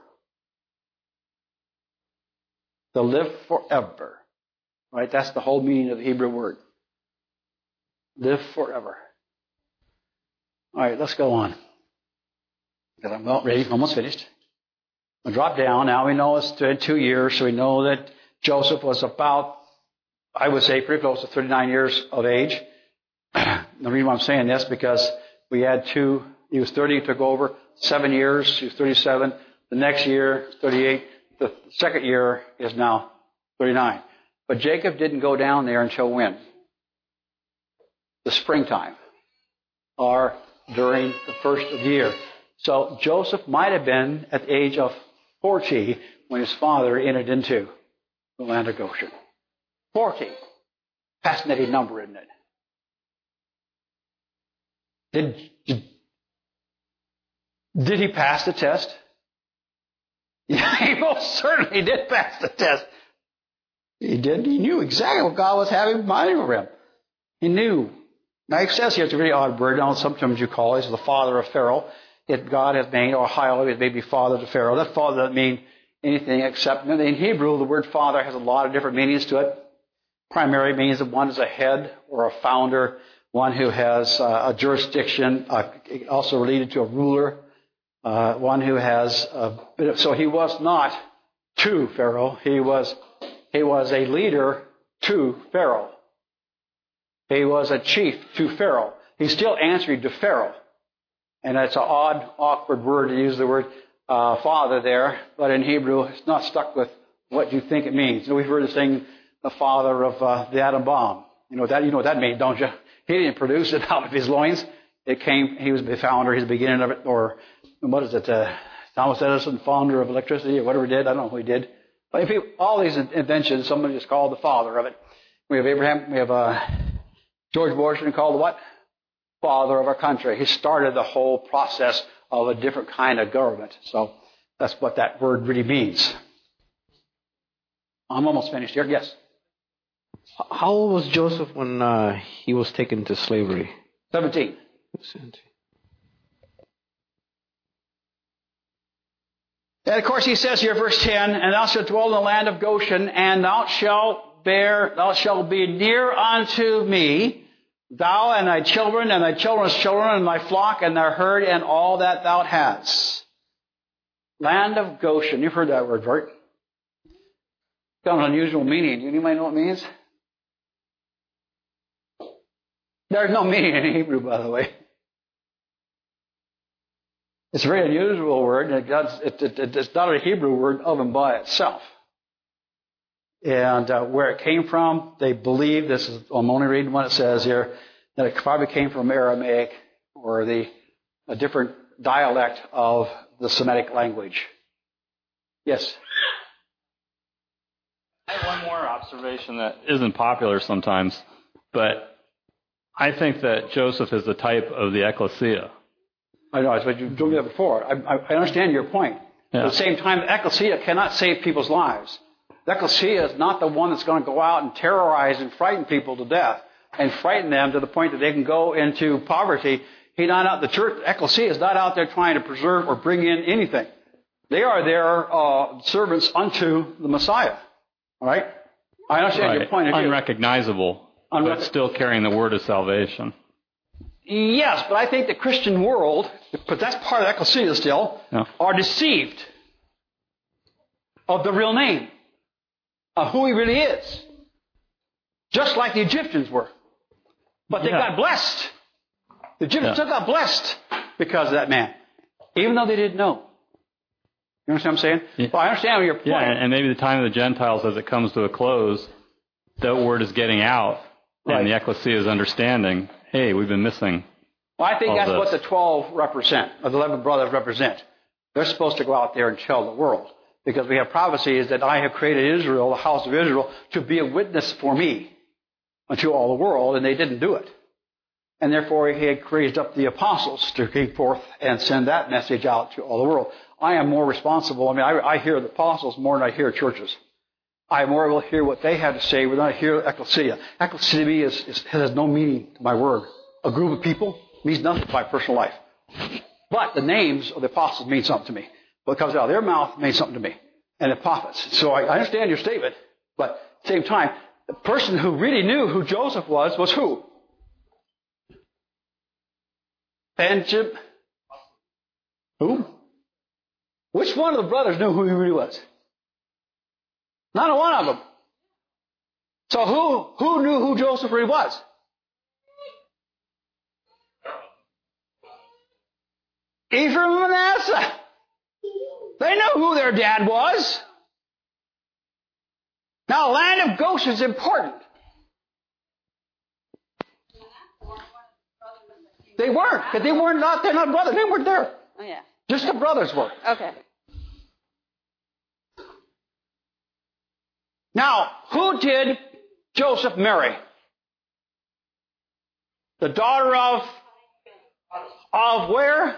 To live forever. Right? That's the whole meaning of the Hebrew word. Live forever. All right, let's go on. Because I'm about ready, almost finished. I'll drop down. Now we know it's 2 years, so we know that Joseph was about, I would say, pretty close to 39 years of age. The reason why I'm saying this, because we had he was 30, took over, 7 years, he was 37. The next year, 38. The second year is now 39. But Jacob didn't go down there until when? The springtime. Or during the first of the year. So Joseph might have been at the age of 40 when his father entered into the land of Goshen. 40. Fascinating number, isn't it? Did he pass the test? Yeah, he most certainly did pass the test. He did. He knew exactly what God was having in mind for him. He knew. Now, it says here, it's a very odd word. Now, sometimes you call it the father of Pharaoh. If God has made, or highly, it may be father to Pharaoh. That father doesn't mean anything except, in Hebrew, the word father has a lot of different meanings to it. Primarily means that one is a head or a founder, one who has a jurisdiction, also related to a ruler, one who has a bit of, so he was not to Pharaoh. He was a leader to Pharaoh. He was a chief to Pharaoh. He still answered to Pharaoh. And it's an odd, awkward word to use the word father there, but in Hebrew it's not stuck with what you think it means. We've heard the saying, the father of the atom bomb. You know what that means, don't you? He didn't produce it out of his loins. He was the founder, he's the beginning of it, or what is it, Thomas Edison, founder of electricity, or whatever he did, I don't know who he did. But all these inventions, somebody just called the father of it. We have Abraham, we have George Washington called the what? Father of our country. He started the whole process of a different kind of government. So that's what that word really means. I'm almost finished here. Yes? How old was Joseph when he was taken to slavery? 17. 17. And of course he says here, verse 10, and thou shalt dwell in the land of Goshen, and thou shalt be near unto me, thou and thy children, and thy children's children, and thy flock, and thy herd, and all that thou hast. Land of Goshen. You've heard that word, right? It's got an unusual meaning. Do anybody know what it means? There's no meaning in Hebrew, by the way. It's a very unusual word. It's not a Hebrew word of and by itself. And where it came from, they believe, I'm only reading what it says here, that it probably came from Aramaic or a different dialect of the Semitic language. Yes. I have one more observation that isn't popular sometimes, but I think that Joseph is the type of the ecclesia. I know, but you told me that before. I understand your point. Yeah. At the same time, the ecclesia cannot save people's lives. The ecclesia is not the one that's going to go out and terrorize and frighten people to death and frighten them to the point that they can go into poverty. The church, ecclesia is not out there trying to preserve or bring in anything. They are their servants unto the Messiah. All right? I understand your point of view. Unrecognizable, but still carrying the word of salvation. Yes, but I think the Christian world, but that's part of the ecclesia still, are deceived of the real name, of who he really is. Just like the Egyptians were. But they got blessed. The Egyptians still got blessed because of that man, even though they didn't know. You understand what I'm saying? Yeah. Well, I understand your point. Yeah, and maybe the time of the Gentiles as it comes to a close, the word is getting out, and the ecclesia is understanding, hey, we've been missing. Well, I think that's what the 12 represent, or the 11 brothers represent. They're supposed to go out there and tell the world. Because we have prophecies that I have created Israel, the house of Israel, to be a witness for me unto all the world, and they didn't do it. And therefore, he had raised up the apostles to go forth and send that message out to all the world. I am more responsible. I mean, I hear the apostles more than I hear churches. I more will hear what they have to say than I hear ecclesia. Ecclesia to me has no meaning to my word. A group of people means nothing to my personal life. But the names of the apostles mean something to me. What comes out of their mouth means something to me. And the prophets. So I understand your statement. But at the same time, the person who really knew who Joseph was who? Benjamin. Who? Which one of the brothers knew who he really was? Not one of them. So who knew who Joseph really was? Ephraim and Manasseh. They knew who their dad was. Now, the land of Goshen is important. They weren't, because they're not brothers. They weren't there. Oh, yeah. Just the brothers were. Okay. Now, who did Joseph marry? The daughter of where?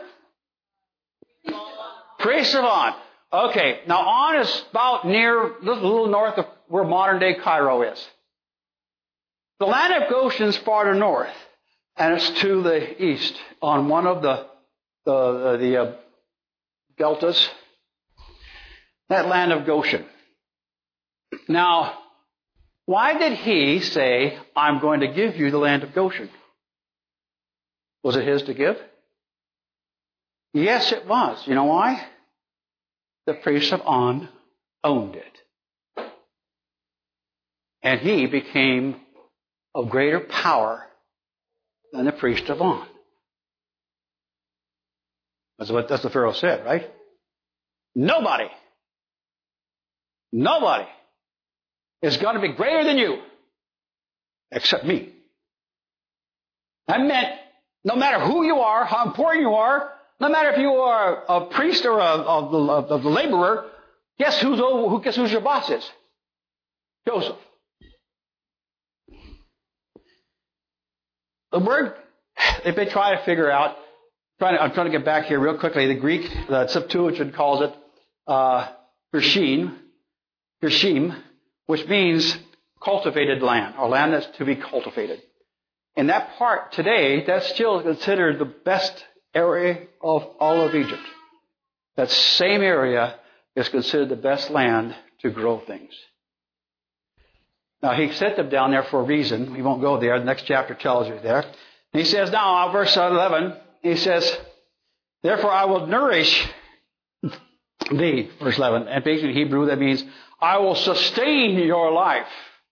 Priest of On. Okay, now On is about near, a little north of where modern-day Cairo is. The land of Goshen is farther north, and it's to the east on one of the deltas. That land of Goshen. Now, why did he say, I'm going to give you the land of Goshen? Was it his to give? Yes, it was. You know why? The priest of On owned it. And he became of greater power than the priest of On. That's what the Pharaoh said, right? Nobody is going to be greater than you except me. That meant no matter who you are, how important you are, no matter if you are a priest or a laborer, guess who's your boss is? Joseph. The word, if they try to figure out, I'm trying to get back here real quickly. The Greek, the Septuagint calls it Hirshim, which means cultivated land, or land that's to be cultivated. In that part today, that's still considered the best area of all of Egypt. That same area is considered the best land to grow things. Now, he set them down there for a reason. We won't go there. The next chapter tells you there. And he says, now, verse 11, he says, therefore I will nourish thee, verse 11. And basically in Hebrew, that means, I will sustain your life.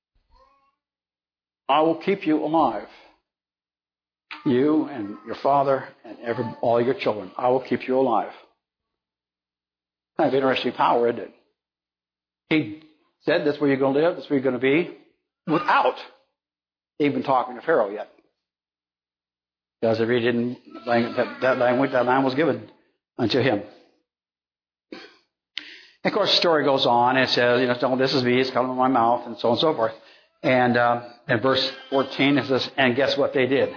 I will keep you alive. You and your father and all your children. I will keep you alive. Kind of interesting power, isn't it? He said, that's where you're going to live, that's where you're going to be, without even talking to Pharaoh yet. Because if he didn't, that land was given unto him. Of course, the story goes on. It says, this is me. It's coming from my mouth, and so on and so forth. And in verse 14, it says, and guess what they did?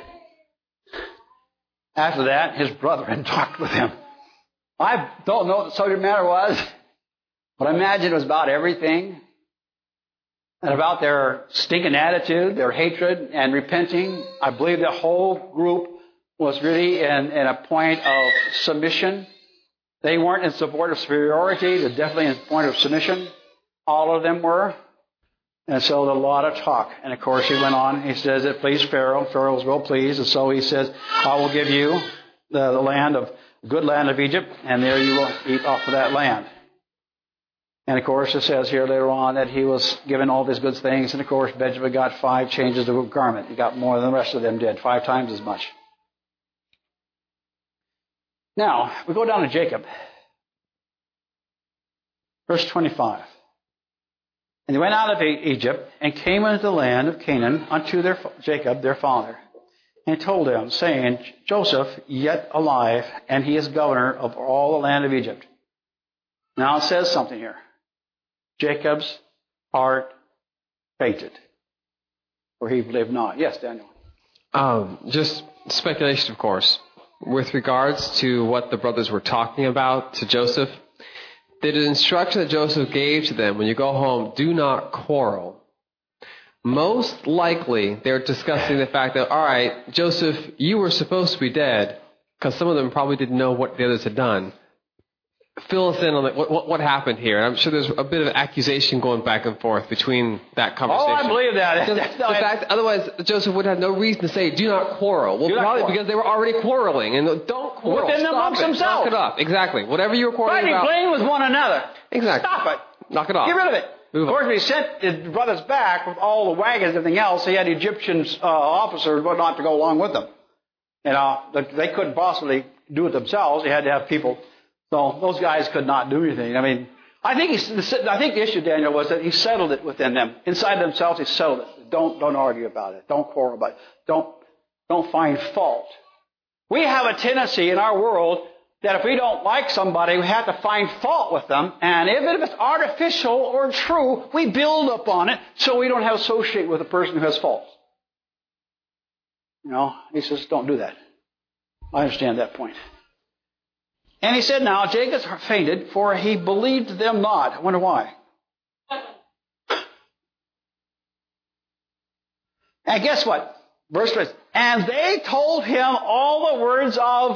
After that, his brethren talked with him. I don't know what the subject matter was, but I imagine it was about everything. And about their stinking attitude, their hatred, and repenting. I believe the whole group was really in a point of submission. They weren't in support of superiority. They're definitely in point of submission. All of them were. And so a lot of talk. And of course he went on. He says it pleased Pharaoh. Pharaoh was well pleased. And so he says, I will give you the good land of Egypt, and there you will eat off of that land. And of course it says here later on that he was given all these good things. And of course Benjamin got 5 changes of garment. He got more than the rest of them did. 5 times as much. Now, we go down to Jacob. Verse 25. And they went out of Egypt and came into the land of Canaan unto Jacob their father. And told him, saying, Joseph yet alive, and he is governor of all the land of Egypt. Now it says something here. Jacob's heart fainted, for he believed not. Yes, Daniel. Just speculation, of course. With regards to what the brothers were talking about to Joseph, the instruction that Joseph gave to them, when you go home, do not quarrel. Most likely, they're discussing the fact that, all right, Joseph, you were supposed to be dead, because some of them probably didn't know what the others had done. Fill us in on what happened here. And I'm sure there's a bit of accusation going back and forth between that conversation. Oh, I believe that. Otherwise, Joseph would have no reason to say, do not quarrel. Well, probably because they were already quarreling. And don't quarrel. Within amongst themselves. Knock it off. Exactly. Whatever you were quarreling about. Fighting blame with one another. Exactly. Stop it. Knock it off. Get rid of it. Move of course, on. when he sent his brothers back with all the wagons and everything else, he had Egyptian officers and whatnot to go along with them. They couldn't possibly do it themselves. They had to have people. So those guys could not do anything. I mean, I think the issue, Daniel, was that he settled it within them. Inside themselves, he settled it. Don't argue about it. Don't quarrel about it. Don't find fault. We have a tendency in our world that if we don't like somebody, we have to find fault with them. And even if it's artificial or true, we build up on it so we don't have to associate with a person who has faults. He says, don't do that. I understand that point. And he said, now, Jacob fainted, for he believed them not. I wonder why. And guess what? Verse 3. And they told him all the words of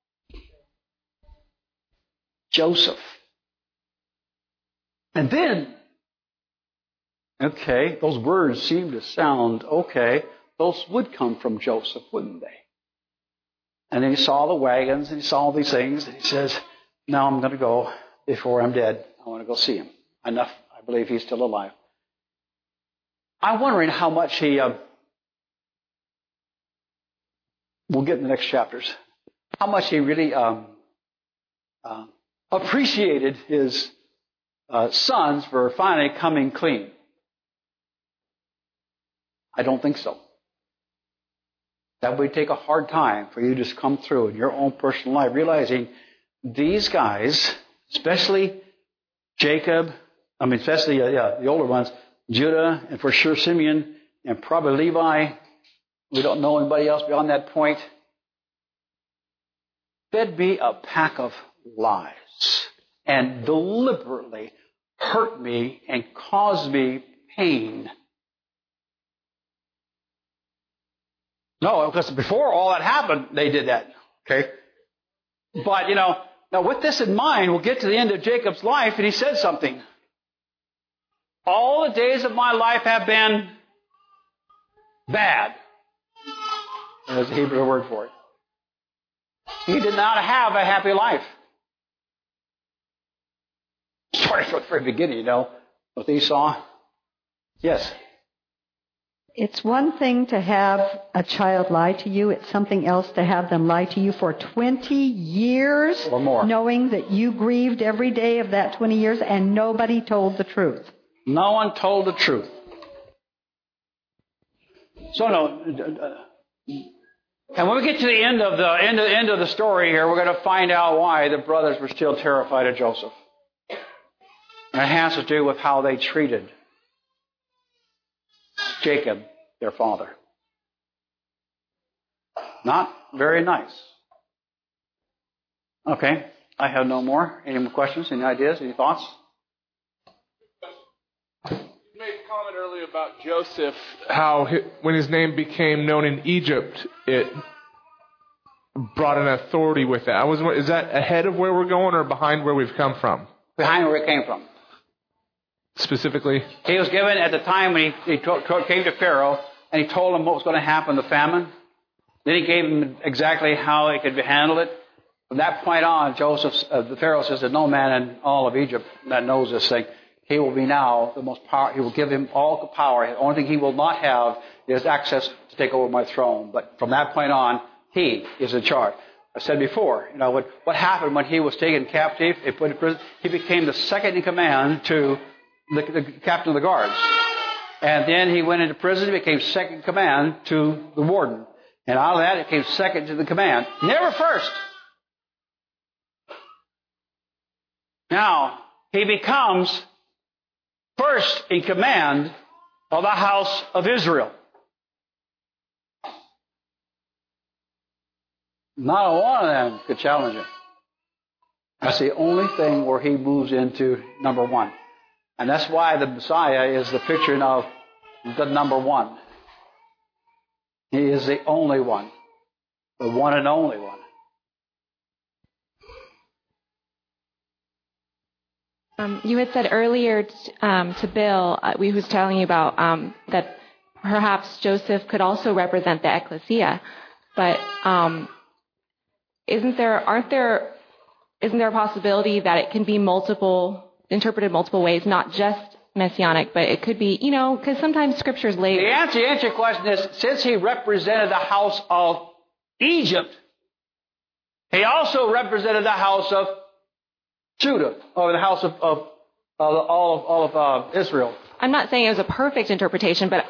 Joseph. And then, okay, those words seem to sound okay. Those would come from Joseph, wouldn't they? And then he saw the wagons, and he saw all these things, and he says, now I'm going to go before I'm dead. I want to go see him. Enough, I believe he's still alive. I'm wondering how much he, we'll get in the next chapters, how much he really appreciated his sons for finally coming clean. I don't think so. That would take a hard time for you to just come through in your own personal life, realizing these guys, especially Jacob, especially the older ones, Judah, and for sure Simeon, and probably Levi. We don't know anybody else beyond that point. Fed me a pack of lies and deliberately hurt me and caused me pain. No, because before all that happened, they did that. Okay? But, now with this in mind, we'll get to the end of Jacob's life, and he said something. All the days of my life have been bad. There's a Hebrew word for it. He did not have a happy life. Starting from the very beginning, with Esau. Yes. It's one thing to have a child lie to you. It's something else to have them lie to you for 20 years. Or more. Knowing that you grieved every day of that 20 years and nobody told the truth. No one told the truth. So and when we get to the end of the story here, we're going to find out why the brothers were still terrified of Joseph. And it has to do with how they treated Jacob, their father. Not very nice. Okay, I have no more. Any more questions? Any ideas? Any thoughts? You made a comment earlier about Joseph, how when his name became known in Egypt, it brought an authority with that. Is that ahead of where we're going or behind where we've come from? Behind where it came from. Specifically? He was given at the time when he came to Pharaoh, and he told him what was going to happen, the famine. Then he gave him exactly how he could handle it. From that point on, the Pharaoh says that no man in all of Egypt that knows this thing, he will be now the most power. He will give him all the power. The only thing he will not have is access to take over my throne. But from that point on, he is in charge. I said before, what happened when he was taken captive, they put in prison, he became the second in command to the captain of the guards. And then he went into prison, he became second in command to the warden. And out of that, it came second to the command. Never first. Now, he becomes first in command of the house of Israel. Not a one of them could challenge him. That's the only thing where he moves into number one. And that's why the Messiah is the picture of the number one. He is the only one. The one and only one. You had said earlier to Bill, we was telling you about that perhaps Joseph could also represent the ecclesia, but isn't there a possibility that it can be interpreted multiple ways, not just messianic, but it could be, because sometimes scriptures lay. The answer to your question is, since he represented the house of Egypt, he also represented the house of Judah, or the house of all of Israel. I'm not saying it was a perfect interpretation, but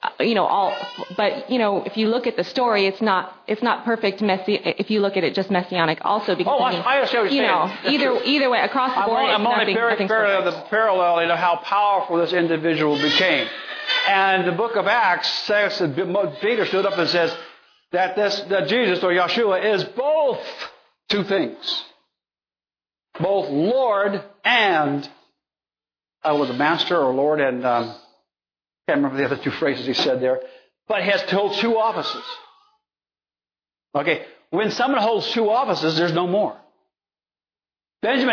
if you look at the story, it's not perfect. If you look at it just messianic, also because I understand what you're saying. Either way across the board, I'm only paralleling how powerful this individual became. And the book of Acts says that Peter stood up and says that Jesus or Yeshua is both two things. Both Lord and was a master or Lord and can't remember the other two phrases he said there, but he has held two offices. Okay, when someone holds two offices, there's no more. Jacob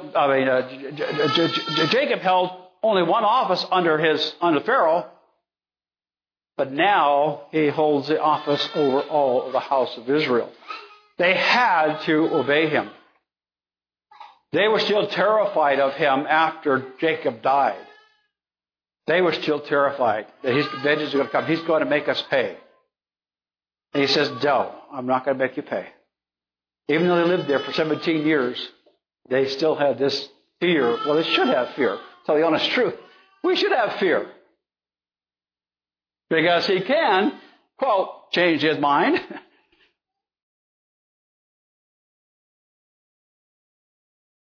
held only one office under Pharaoh, but now he holds the office over all of the house of Israel. They had to obey him. They were still terrified of him after Jacob died. They were still terrified that his vengeance is going to come. He's going to make us pay. And he says, no, I'm not going to make you pay. Even though they lived there for 17 years, they still had this fear. Well, they should have fear. Tell the honest truth. We should have fear. Because he can, quote, change his mind